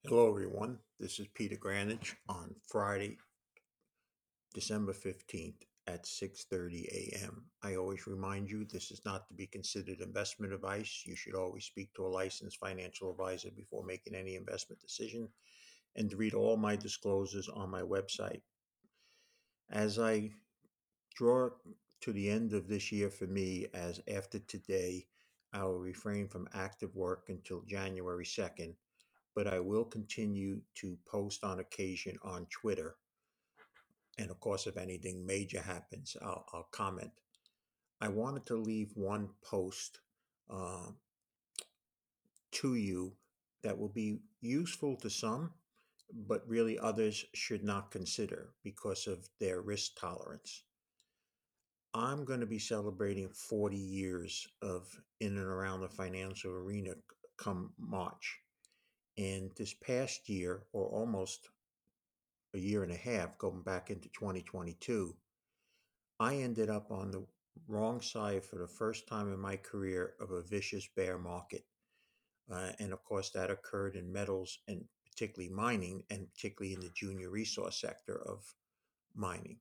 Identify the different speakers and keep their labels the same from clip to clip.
Speaker 1: Hello, everyone. This is Peter Granich on Friday, December 15th at 6:30 a.m. I always remind you this is not to be considered investment advice. You should always speak to a licensed financial advisor before making any investment decision and to read all my disclosures on my website. As I draw to the end of this year for me, as after today, I will refrain from active work until January 2nd, but I will continue to post on occasion on Twitter. And of course, if anything major happens, I'll comment. I wanted to leave one post uh, to you that will be useful to some, but really others should not consider because of their risk tolerance. I'm going to be celebrating 40 years of in and around the financial arena come March. And this past year, or almost a year and a half, going back into 2022, I ended up on the wrong side for the first time in my career of a vicious bear market. And of course, that occurred in metals and particularly mining, and particularly in the junior resource sector of mining.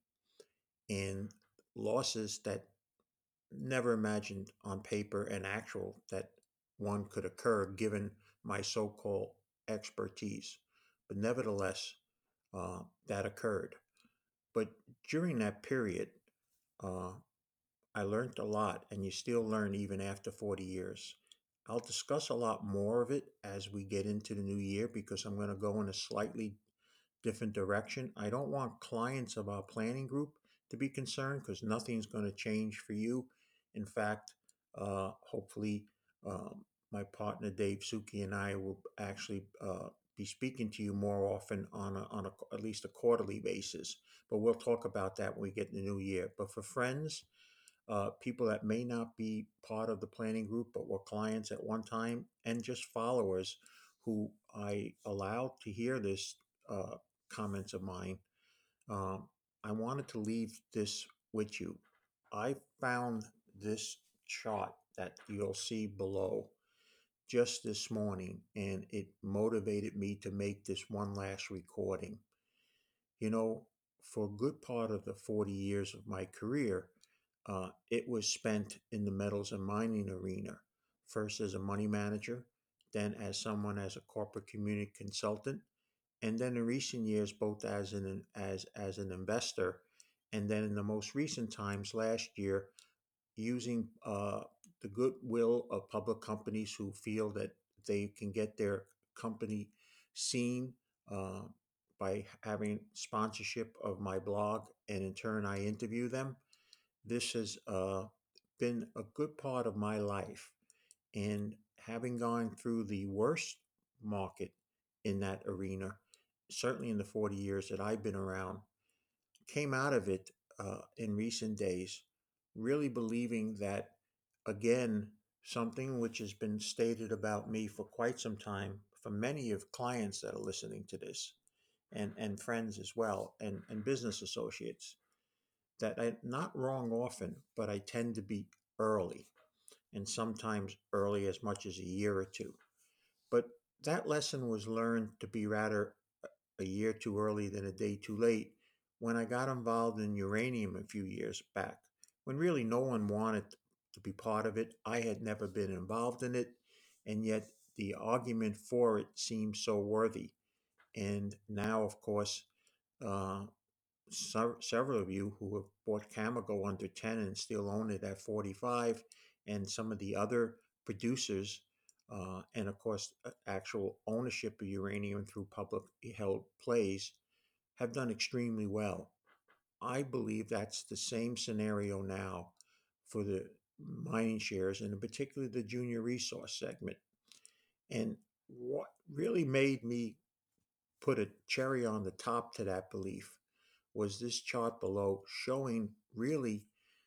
Speaker 1: And losses that never imagined on paper and actual that one could occur given my so called expertise. But nevertheless, that occurred. But during that period, uh, I learned a lot, and you still learn even after 40 years. I'll discuss a lot more of it as we get into the new year because I'm going to go in a slightly different direction. I don't want clients of our planning group to be concerned because nothing's going to change for you. In fact, hopefully, my partner Dave Suki and I will actually be speaking to you more often on at least a quarterly basis. But we'll talk about that when we get in the new year. But for friends, people that may not be part of the planning group but were clients at one time, and just followers who I allowed to hear this comments of mine. Um, I wanted to leave this with you. I found this chart that you'll see below just this morning, and it motivated me to make this one last recording. You know, for a good part of the 40 years of my career, it was spent in the metals and mining arena, first as a money manager, then as a corporate community consultant, and then in recent years both as an investor, and then in the most recent times last year using the goodwill of public companies who feel that they can get their company seen uh, by having sponsorship of my blog, and in turn I interview them. This has been a good part of my life, and having gone through the worst market in that arena, certainly in the 40 years that I've been around, came out of it in recent days, really believing that, again, something which has been stated about me for quite some time for many of clients that are listening to this, and friends as well, and business associates, that I'm not wrong often, but I tend to be early, and sometimes early as much as a year or two. But that lesson was learned to be rather a year too early than a day too late when I got involved in uranium a few years back, when really no one wanted to be part of it. I had never been involved in it, and yet the argument for it seemed so worthy. And now, of course, uh, several of you who have bought Cameco under 10 and still own it at 45, and some of the other producers, and of course, actual ownership of uranium through public held plays, have done extremely well. I believe that's the same scenario now for the mining shares, and in particular the junior resource segment. And what really made me put a cherry on the top to that belief was this chart below showing really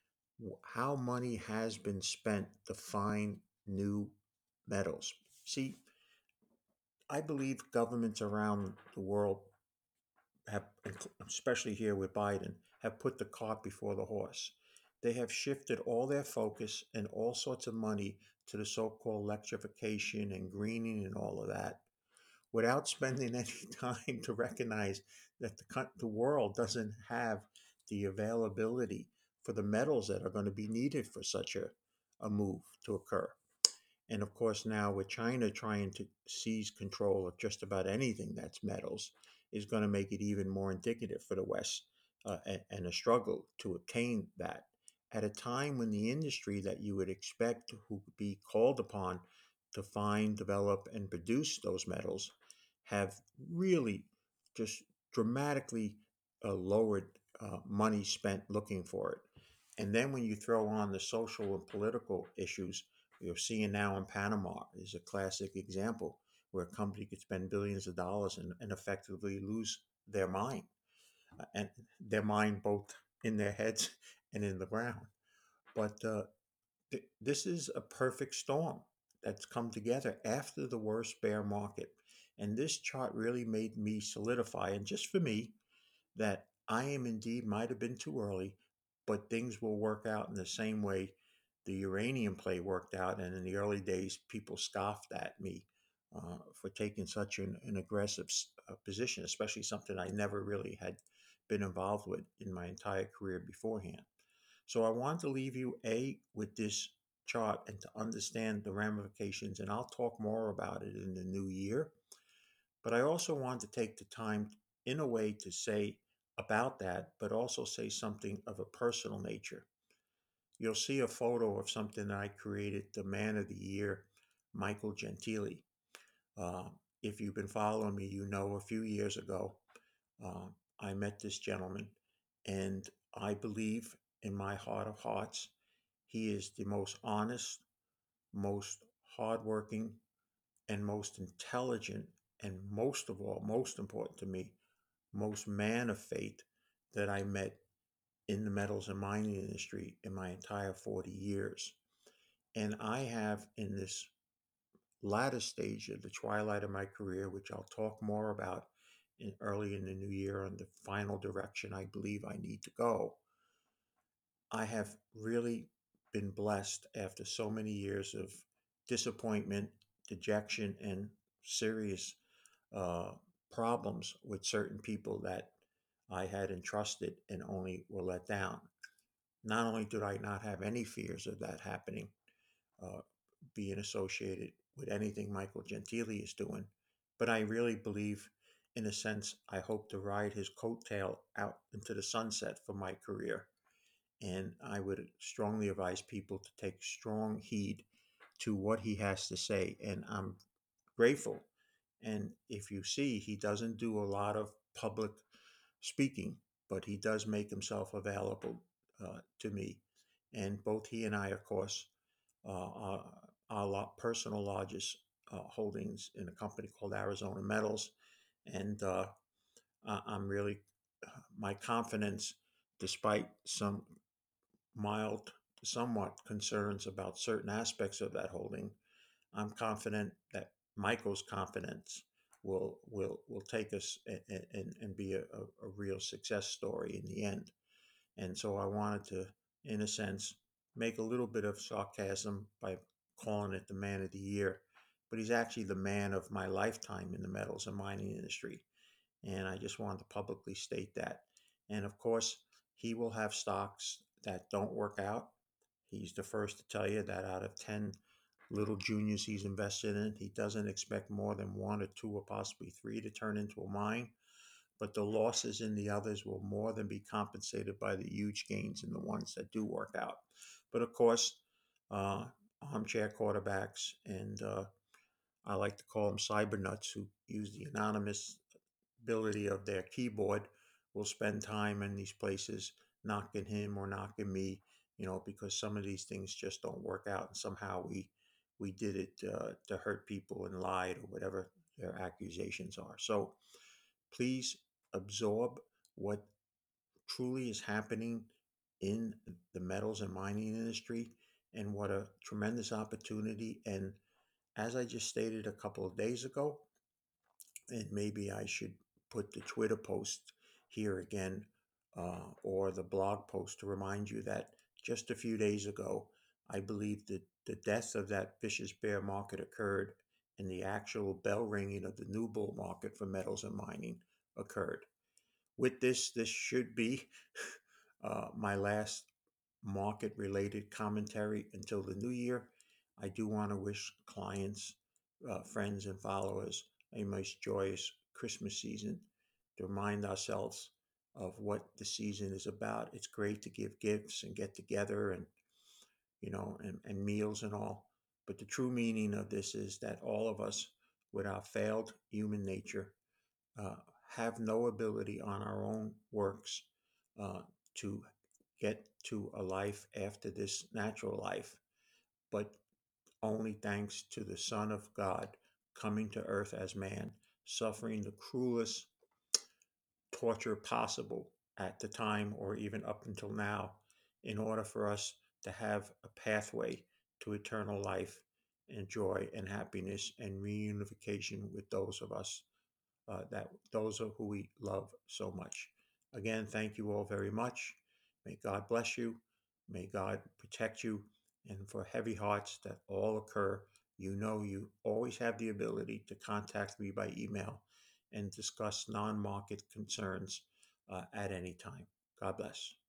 Speaker 1: how money has been spent to find new metals. See, I believe governments around the world have, especially here with Biden, have put the cart before the horse. They have shifted all their focus and all sorts of money to the so called electrification and greening and all of that, without spending any time to recognize that the world doesn't have the availability for the metals that are going to be needed for such a move to occur. And of course, now with China trying to seize control of just about anything that's metals, is going to make it even more indicative for the West, and a struggle to obtain that at a time when the industry that you would expect who would be called upon to find, develop, and produce those metals have really just dramatically lowered money spent looking for it. And then when you throw on the social and political issues, you're seeing now in Panama is a classic example where a company could spend billions of dollars and effectively lose their mind, and their mind both in their heads and in the ground. But this is a perfect storm that's come together after the worst bear market. And this chart really made me solidify, and just for me, that I am indeed might have been too early, but things will work out in the same way the uranium play worked out. And in the early days, people scoffed at me for taking such an aggressive position, especially something I never really had been involved with in my entire career beforehand. So I want to leave you with this chart and to understand the ramifications, and I'll talk more about it in the new year. But I also want to take the time in a way to say about that, but also say something of a personal nature. You'll see a photo of something that I created, the Man of the Year, Michael Gentili. Uh, if you've been following me, you know a few years ago, uh, I met this gentleman, and I believe in my heart of hearts, he is the most honest, most hardworking, and most intelligent, and most of all, most important to me, most man of faith that I met in the metals and mining industry in my entire 40 years. And I have, in this latter stage of the twilight of my career, which I'll talk more about early in the new year on the final direction I believe I need to go, I have really been blessed after so many years of disappointment, dejection, and serious uh, problems with certain people that I had entrusted and only were let down. Not only did I not have any fears of that happening, uh, being associated with anything Michael Gentili is doing, but I really believe, in a sense, I hope to ride his coattail out into the sunset for my career. And I would strongly advise people to take strong heed to what he has to say. And I'm grateful. And if you see, he doesn't do a lot of public speaking, but he does make himself available to me. And both he and I, of course, are our personal largest holdings in a company called Arizona Metals. And I'm really, my confidence, despite some mild, somewhat concerns about certain aspects of that holding, I'm confident that Michael's confidence will take us and be a real success story in the end. And so I wanted to, in a sense, make a little bit of sarcasm by calling it the Man of the Year, but he's actually the man of my lifetime in the metals and mining industry. And I just wanted to publicly state that. And of course, he will have stocks that don't work out. He's the first to tell you that out of 10 little juniors he's invested in, he doesn't expect more than one or two or possibly three to turn into a mine. But the losses in the others will more than be compensated by the huge gains in the ones that do work out. But of course, uh, armchair quarterbacks, and I like to call them cyber nuts who use the anonymous ability of their keyboard, will spend time in these places knocking him or knocking me, because some of these things just don't work out, and somehow we did it to hurt people and lied or whatever their accusations are. So please absorb what truly is happening in the metals and mining industry, and what a tremendous opportunity. And as I just stated a couple of days ago, and maybe I should put the Twitter post here again, or the blog post to remind you that just a few days ago, I believe that the death of that vicious bear market occurred and the actual bell ringing of the new bull market for metals and mining occurred. With this should be my last market related commentary until the new year. I do want to wish clients, friends, and followers a most joyous Christmas season, to remind ourselves of what the season is about. It's great to give gifts and get together and, and meals and all. But the true meaning of this is that all of us, with our failed human nature, uh, have no ability on our own works uh, to get to a life after this natural life, but only thanks to the Son of God coming to earth as man, suffering the cruelest torture possible at the time or even up until now, in order for us to have a pathway to eternal life and joy and happiness and reunification with those of us that those are who we love so much. Again, thank you all very much. May God bless you. May God protect you. And for heavy hearts that all occur, you always have the ability to contact me by email and discuss non market concerns at any time. God bless.